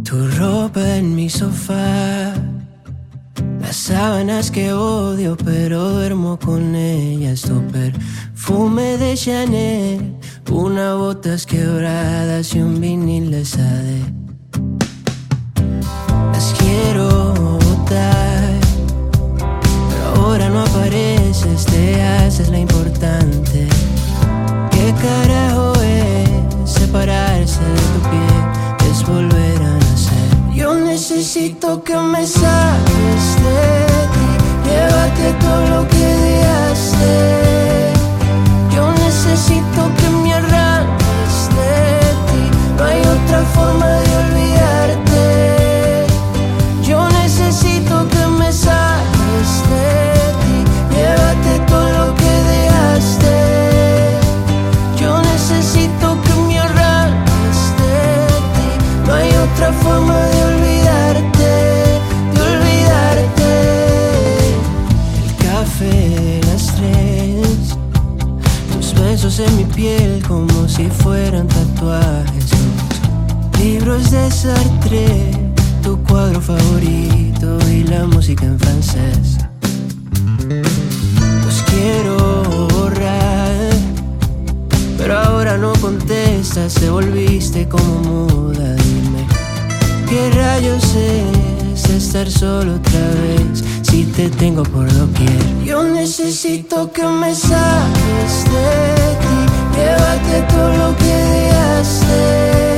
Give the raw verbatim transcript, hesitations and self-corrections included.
Tu ropa en mi sofá, las sábanas que odio pero duermo con ellas. Tu perfume de Chanel, unas botas quebradas y un vinil de Sade. Las quiero botar, pero ahora no apareces, te haces la importante. ¿Qué carajo es separarse de tu piel? Es volver a nacer. Yo necesito que me saques de ti, llévate todo lo que dejaste. Yo necesito que me arranques de ti, no hay otra forma de olvidarte. Yo necesito que me saques de ti, llévate todo lo que dejaste. Yo necesito que me arranques de ti, no hay otra forma de olvidarte, de olvidarte. El café, las tres, tus besos en mi piel como si fueran tatuajes. Los libros de Sartre, tu cuadro favorito y la música en francés. Los quiero borrar, pero ahora no contestas, te volviste como muda. Dime, ¿qué rayos es estar solo otra vez si te tengo por doquier? Yo necesito que me saques de ti, llévate todo lo que dejaste.